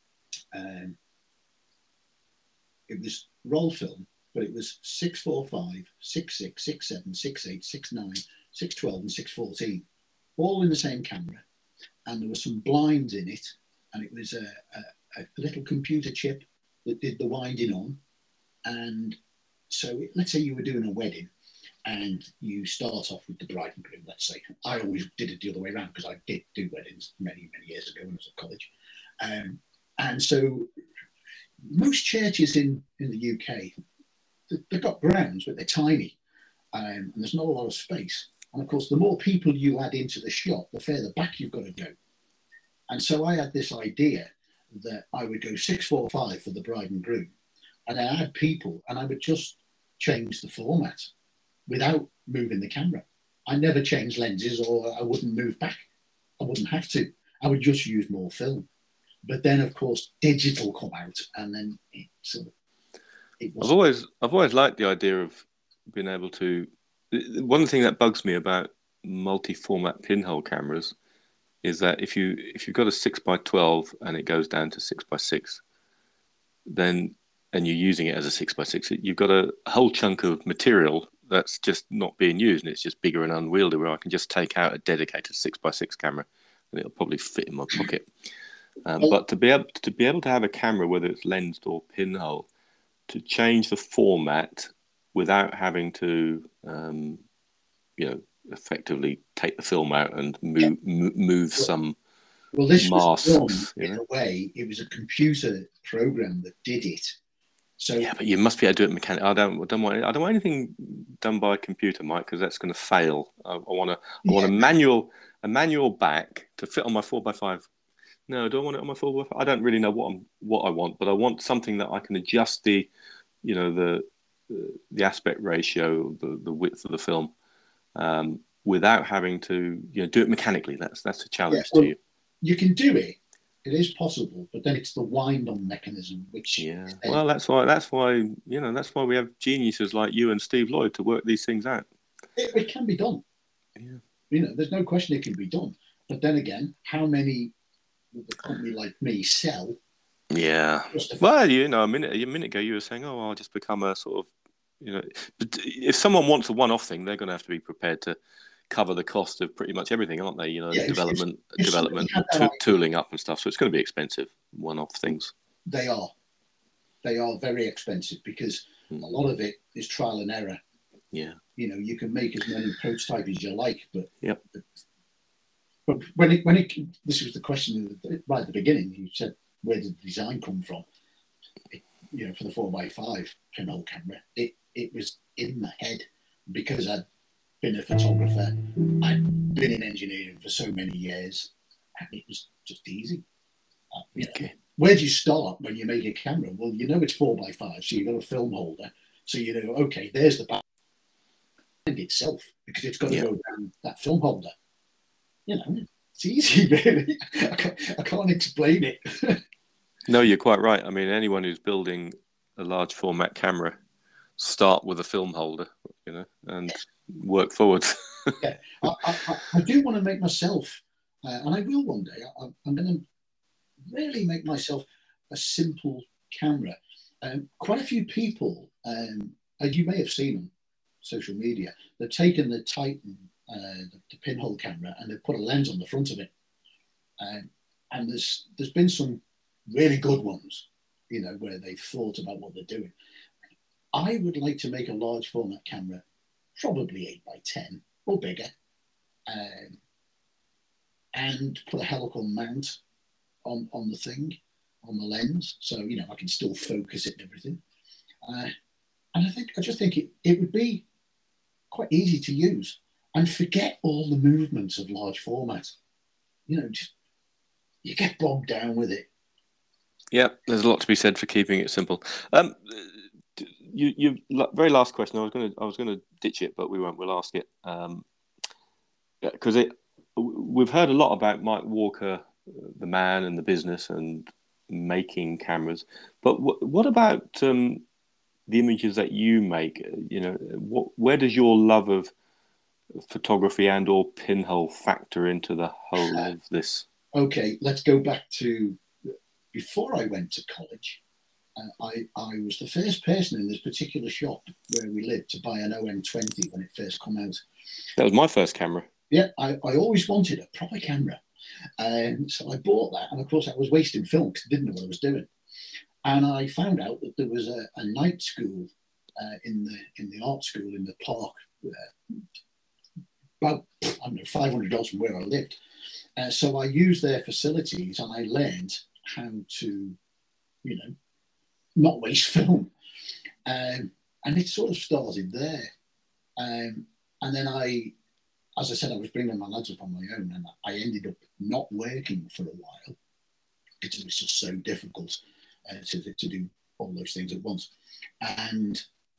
it was roll film, but it was 645, 66, 67, 68, 69, 612, and 614, all in the same camera. And there were some blinds in it, and it was a little computer chip that did the winding on. And so let's say you were doing a wedding, and you start off with the bride and groom, let's say. I always did it the other way around because I did do weddings many, many years ago when I was at college. And so most churches in the UK, they've got grounds, but they're tiny, and there's not a lot of space. And of course, the more people you add into the shop, the further back you've got to go. And so I had this idea that I would go 645 for the bride and groom, and I add people, and I would just change the format without moving the camera. I never change lenses, or I wouldn't move back. I wouldn't have to. I would just use more film. But then, of course, digital come out, and then I've always liked the idea of being able to. One thing that bugs me about multi-format pinhole cameras is that if you've got a 6x12 and it goes down to 6x6, then and you're using it as a 6x6, you've got a whole chunk of material that's just not being used, and it's just bigger and unwieldy. Where I can just take out a dedicated 6x6 camera, and it'll probably fit in my pocket. But to be able to have a camera, whether it's lensed or pinhole, to change the format without having to, effectively take the film out and move some masks. In a way, it was a computer program that did it. So yeah, but you must be able to do it mechanically. I don't want anything done by a computer, Mike, because that's going to fail. I want a manual back to fit on my 4x5. No, do I want it on my 4x5? I don't really know what I want, but I want something that I can adjust the aspect ratio, the width of the film, without having to do it mechanically. That's a challenge to you. You can do it. It is possible, but then it's the wind-on mechanism, which well, that's why we have geniuses like you and Steve Lloyd to work these things out. It can be done. Yeah. There's no question it can be done. But then again, how many would a company like me sell? Yeah. Well, a minute ago you were saying, "Oh, I'll just become a sort of," But if someone wants a one-off thing, they're going to have to be prepared to cover the cost of pretty much everything, aren't they? Development, tooling up and stuff. So it's going to be expensive, one-off things. They are very expensive because a lot of it is trial and error. Yeah. You can make as many prototypes as you like, but but when this was the question right at the beginning. You said, where did the design come from? For the 4x5 pinhole camera, it was in my head because I'd been a photographer. I'd been in engineering for so many years, and it was just easy. Okay. Where do you start when you make a camera? Well, it's 4x5, so you've got a film holder. So okay, there's the back itself, because it's got to go down that film holder. It's easy, really. I can't explain it. No, you're quite right. I mean, anyone who's building a large format camera, start with a film holder, and work forwards. Yeah, I do want to make myself, and I will one day. I'm going to really make myself a simple camera. Quite a few people, as you may have seen on social media, they've taken the Titan, the pinhole camera, and they've put a lens on the front of it. And there's been some really good ones, where they've thought about what they're doing. I would like to make a large format camera, probably 8x10 or bigger, and put a helical mount on the thing, on the lens, so I can still focus it and everything. And I just think it would be quite easy to use, and forget all the movements of large format. Just you get bogged down with it. Yeah, there's a lot to be said for keeping it simple. You very last question. I was gonna ditch it, but we won't. We'll ask it because we've heard a lot about Mike Walker, the man and the business and making cameras. But what about the images that you make? Where does your love of photography and or pinhole factor into the whole of this? Okay, let's go back to before I went to college. I was the first person in this particular shop where we lived to buy an OM20 when it first came out. That was my first camera. Yeah, I always wanted a proper camera. So I bought that, and of course I was wasting film because I didn't know what I was doing. And I found out that there was a night school in the art school in the park about, I don't know, 500 yards from where I lived. So I used their facilities and I learned how to, you know, not waste film. And it sort of started there. And then as I said, I was bringing my lads up on my own, and I ended up not working for a while because it was just so difficult to do all those things at once. And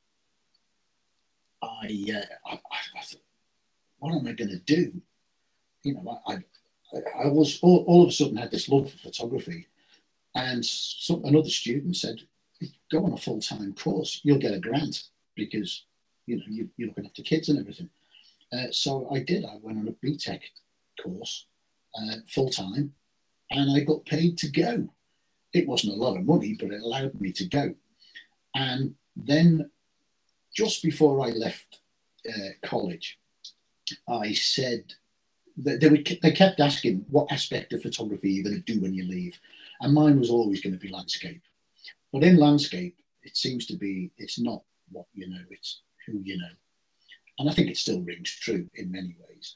I thought, what am I going to do? You know, I was all of a sudden had this love for photography, and another student said, "Go on a full-time course. You'll get a grant because you know you're looking after kids and everything." So I did. I went on a BTEC course full-time, and I got paid to go. It wasn't a lot of money, but it allowed me to go. And then, just before I left college, I said that they kept asking, "What aspect of photography are you going to do when you leave?" And mine was always going to be landscape. But in landscape, it seems to be, it's not what you know, it's who you know. And I think it still rings true in many ways.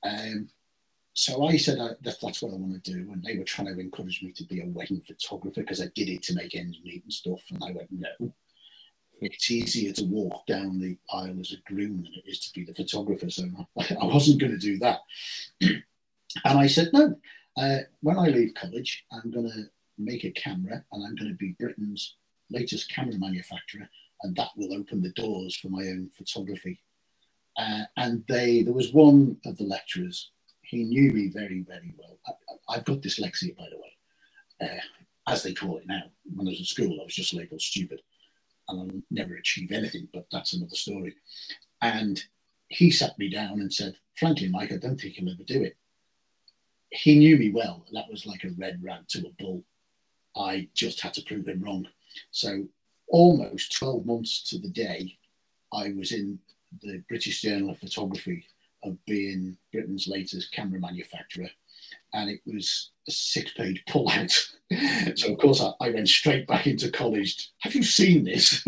So I said that's what I want to do. And they were trying to encourage me to be a wedding photographer because I did it to make ends meet and stuff. And I went, no. It's easier to walk down the aisle as a groom than it is to be the photographer. So I wasn't going to do that. And I said, no, when I leave college, I'm going to make a camera and I'm going to be Britain's latest camera manufacturer. And that will open the doors for my own photography. And there was one of the lecturers, he knew me very, very well. I've got dyslexia, by the way, as they call it now. When I was at school, I was just labelled stupid. And I'll never achieve anything, but that's another story. And he sat me down and said, frankly, Mike, I don't think you'll ever do it. He knew me well. That was like a red rag to a bull. I just had to prove him wrong. So almost 12 months to the day, I was in the British Journal of Photography of being Britain's latest camera manufacturer. And it was a 6-page pullout. So, of course, I went straight back into college. Have you seen this?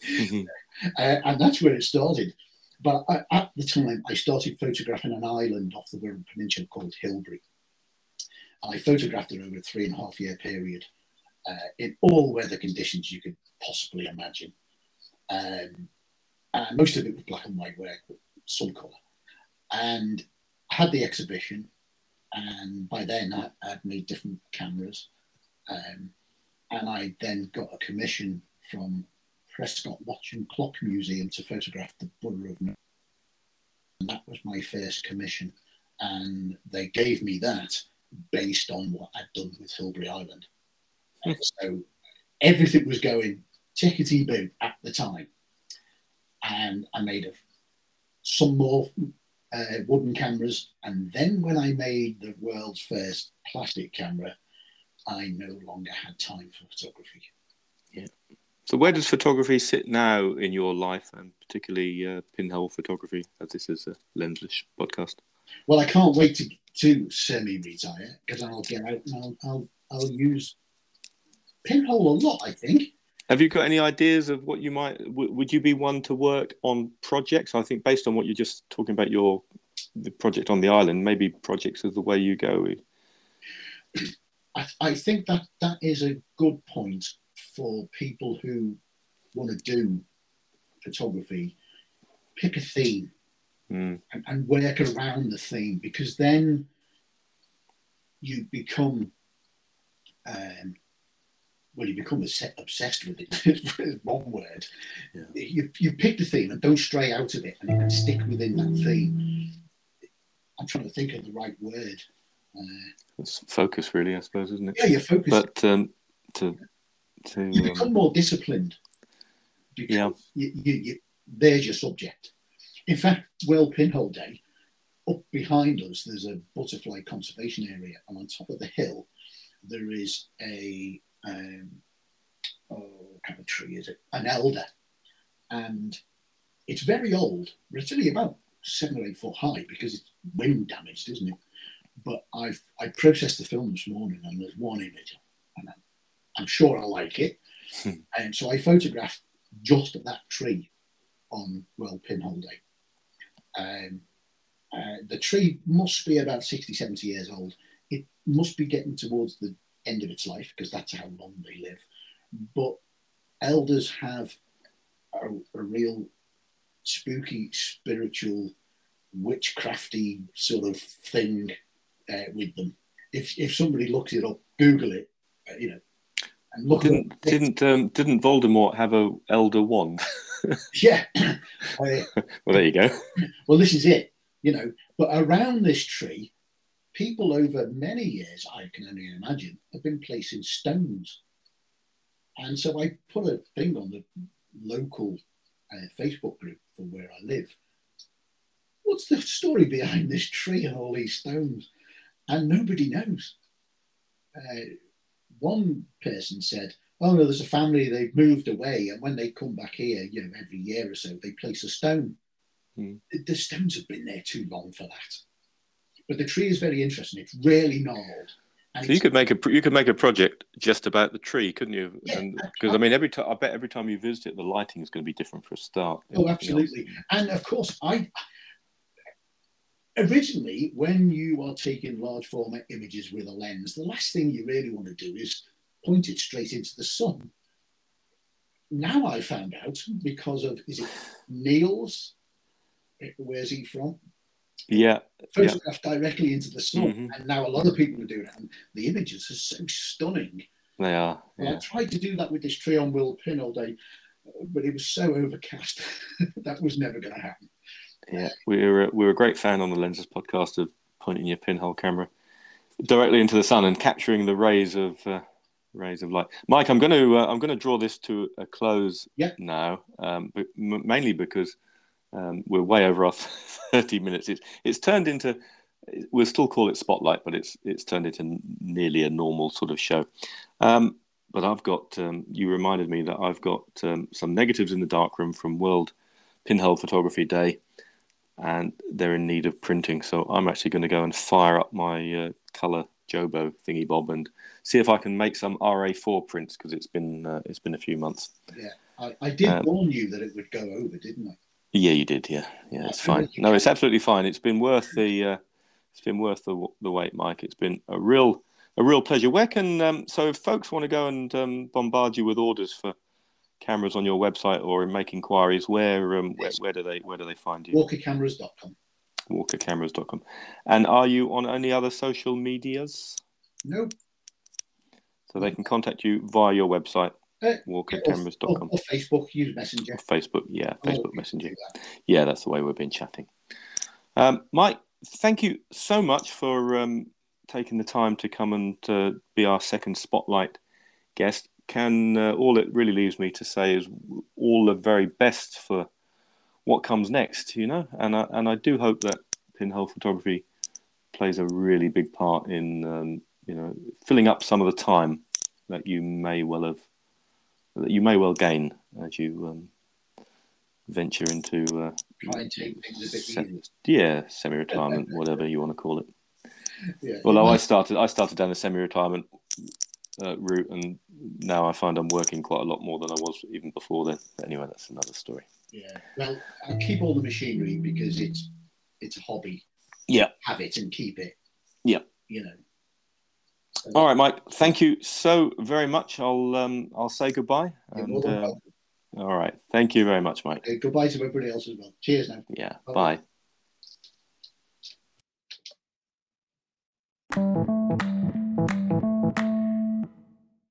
And that's where it started. But at the time, I started photographing an island off the Wirral Peninsula called Hilbre. And I photographed it over a 3.5-year period in all weather conditions you could possibly imagine. And most of it was black and white work, but some colour. And I had the exhibition. And by then, I'd made different cameras. And I then got a commission from Prescott Watch and Clock Museum to photograph the Borough of Norwich. And that was my first commission. And they gave me that based on what I'd done with Hilbre Island. So everything was going tickety-boo at the time. And I made some more wooden cameras. And then when I made the world's first plastic camera, I no longer had time for photography. Yeah. So where does photography sit now in your life, and particularly pinhole photography, as this is a Lensless podcast? Well, I can't wait to semi-retire because I'll get out and I'll use pinhole a lot, I think. Have you got any ideas of what you might? Would you be one to work on projects? I think based on what you're just talking about, the project on the island, maybe projects is the way you go. I think that is a good point for people who want to do photography. Pick a theme and work around the theme, because then you become you become obsessed with it. One word. Yeah. You pick the theme and don't stray out of it, and you can stick within that theme. I'm trying to think of the right word. It's focus, really, I suppose, isn't it? Yeah, you're focused. But you become more disciplined because you there's your subject. In fact, World Pinhole Day, up behind us, there's a butterfly conservation area, and on top of the hill, there is a what kind of tree is it? An elder, and it's very old, but it's only about 7 or 8 foot high because it's wind damaged, isn't it? But I processed the film this morning, and there's one image, and I'm sure I like it. And so I photographed just that tree on World Pinhole Day. The tree must be about 60, 70 years old. It must be getting towards the end of its life because that's how long they live. But elders have a real spooky, spiritual, witchcrafty sort of thing with them. If somebody looks it up, Google it, and look. Didn't Voldemort have a elder wand? Yeah. Well, there you go. Well, this is it, But around this tree, people over many years, I can only imagine, have been placing stones. And so I put a thing on the local Facebook group for where I live. What's the story behind this tree and all these stones? And nobody knows. One person said, oh no, there's a family, they've moved away, and when they come back here, every year or so, they place a stone. The stones have been there too long for that. But the tree is very interesting. It's really gnarled. So you could make a project just about the tree, couldn't you? Yeah, because I mean, I bet every time you visit it, the lighting is going to be different for a start. Oh, absolutely. And of course, originally, when you are taking large format images with a lens, the last thing you really want to do is point it straight into the sun. Now I found out because of, is it Niels? Where's he from? Yeah. Photographed directly into the sun. And now a lot of people are doing it. And the images are so stunning. They are. Yeah. I tried to do that with this tree on Will Pin all day, but it was so overcast. That was never going to happen. Yeah, we're a great fan on the Lenses podcast of pointing your pinhole camera directly into the sun and capturing the rays of light. Mike, I'm going to draw this to a close now, but mainly because we're way over our 30 minutes. It's turned into, we'll still call it Spotlight, but it's turned into nearly a normal sort of show. But I've got you reminded me that I've got some negatives in the darkroom from World Pinhole Photography Day. And they're in need of printing, so I'm actually going to go and fire up my color Jobo thingy bob and see if I can make some RA4 prints, because it's been a few months. Yeah, I did warn you that it would go over, didn't I? Yeah, you did. Yeah, it's fine. No, it's absolutely fine. It's been worth the wait, Mike. It's been a real pleasure. Where can so if folks want to go and bombard you with orders for cameras on your website or make inquiries, where do they find you? Walkercameras.com. Walkercameras.com. And are you on any other social medias? No. So they can contact you via your website, walkercameras.com. Or Facebook, use Messenger. Facebook, yeah, Facebook Messenger. Yeah, that's the way we've been chatting. Mike, thank you so much for taking the time to come and be our second Spotlight guest. All it really leaves me to say is all the very best for what comes next, and I do hope that pinhole photography plays a really big part in filling up some of the time that you may well gain as you venture into try and take things a bit easier. Semi-retirement, whatever you want to call it. Yeah. Although I started down the semi-retirement route, and now I find I'm working quite a lot more than I was even before then. But anyway, that's another story. Yeah, well, I keep all the machinery because it's a hobby. Yeah, have it and keep it. Yeah, So, all right, Mike. Thank you so very much. I'll say goodbye. And, all right, thank you very much, Mike. Goodbye to everybody else as well. Cheers now. Yeah, bye. Bye.